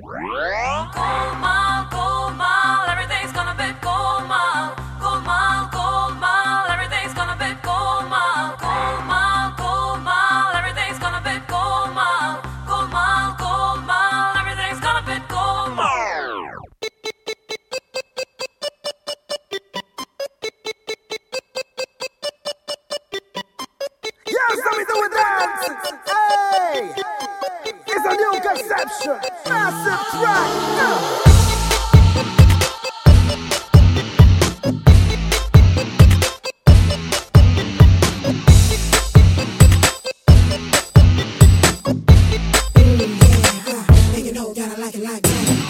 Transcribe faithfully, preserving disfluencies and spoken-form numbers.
Golmaal, golmaal, everything's gonna be golmaal. Golmaal, golmaal, everything's gonna be golmaal. Golmaal, golmaal, everything's gonna be golmaal. Golmaal, golmaal, everything's gonna be golmaal. Yes, let me do a dance. Hey, it's a new conception, massive track. Uh. Yeah, uh, and you know, gotta like it like that.